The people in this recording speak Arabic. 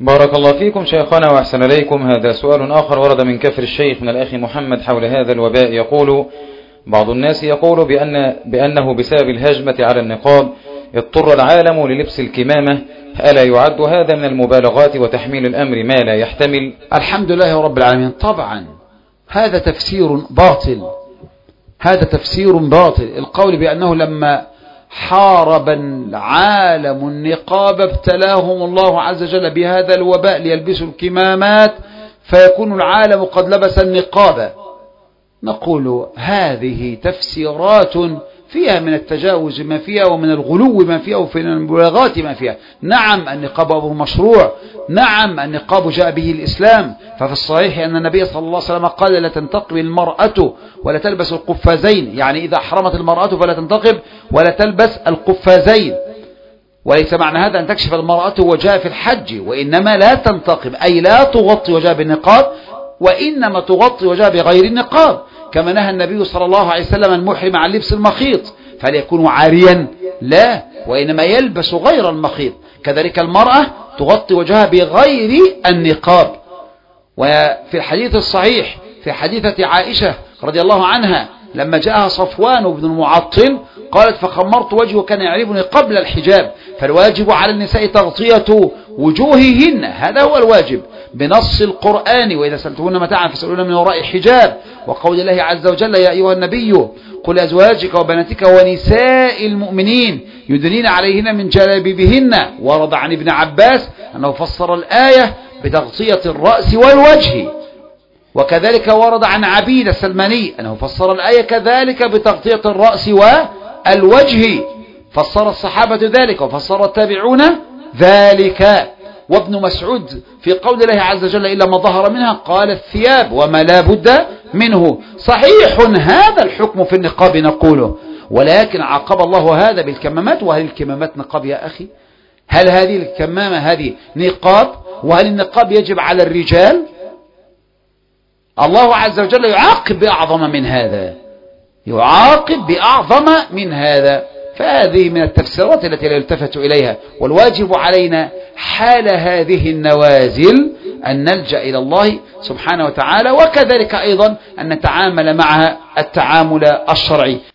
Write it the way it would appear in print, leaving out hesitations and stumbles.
بارك الله فيكم شيخنا وأحسن إليكم. هذا سؤال آخر ورد من كفر الشيخ من الأخ محمد حول هذا الوباء. يقول بعض الناس يقول بأنه بسبب الهجمة على النقاب اضطر العالم للبس الكمامة، ألا يعد هذا من المبالغات وتحميل الأمر ما لا يحتمل؟ الحمد لله رب العالمين. طبعا هذا تفسير باطل، هذا تفسير باطل. القول بأنه لما حارب العالم النقاب ابتلاهم الله عز وجل بهذا الوباء ليلبسوا الكمامات فيكون العالم قد لبس النقاب. نقول هذه تفسيرات فيها من التجاوز ما فيها ومن الغلو ما فيها ومن المبالغات ما فيها. نعم النقاب أمر مشروع، نعم النقاب جاء به الإسلام، ففي الصحيح أن النبي صلى الله عليه وسلم قال لا تنتقب المرأة ولا تلبس القفازين، يعني إذا حرمت المرأة فلا تنتقب ولا تلبس القفازين. وليس معنى هذا أن تكشف المرأة وجهها في الحج، وإنما لا تنتقب أي لا تغطي وجهها بالنقاب، وإنما تغطي وجهها بغير النقاب، كما نهى النبي صلى الله عليه وسلم المحرم عن لبس المخيط، فلا يكون عاريا لا، وإنما يلبس غير المخيط. كذلك المرأة تغطي وجهها بغير النقاب. وفي الحديث الصحيح في حديثة عائشة رضي الله عنها لما جاءها صفوان بن المعطل قالت فخمرت وجهه كان يعرفني قبل الحجاب، فالواجب على النساء تغطية وجوههن، هذا هو الواجب بنص القرآن، وإذا سألتهن متاعا فاسألوهن من وراء حجاب، وقول الله عز وجل يا أيها النبي قل أزواجك وبناتك ونساء المؤمنين يدنين عليهن من جلابيبهن. ورد عن ابن عباس أنه فسر الآية بتغطية الرأس والوجه، وكذلك ورد عن عبيد السلماني أنه فسر الآية كذلك بتغطية الرأس والوجه، فسر الصحابة ذلك وفسر التابعون ذلك. وابن مسعود في قول الله عز وجل إلا ما ظهر منها قال الثياب وما لا بد منه. صحيح هذا الحكم في النقاب نقوله، ولكن عاقب الله هذا بالكمامات. وهل الكمامات نقاب يا أخي؟ هل هذه الكمامة هذه نقاب؟ وهل النقاب يجب على الرجال؟ الله عز وجل يعاقب بأعظم من هذا، يعاقب بأعظم من هذا. فهذه من التفسيرات التي لا يلتفت إليها، والواجب علينا حال هذه النوازل أن نلجأ إلى الله سبحانه وتعالى، وكذلك أيضا أن نتعامل معها التعامل الشرعي.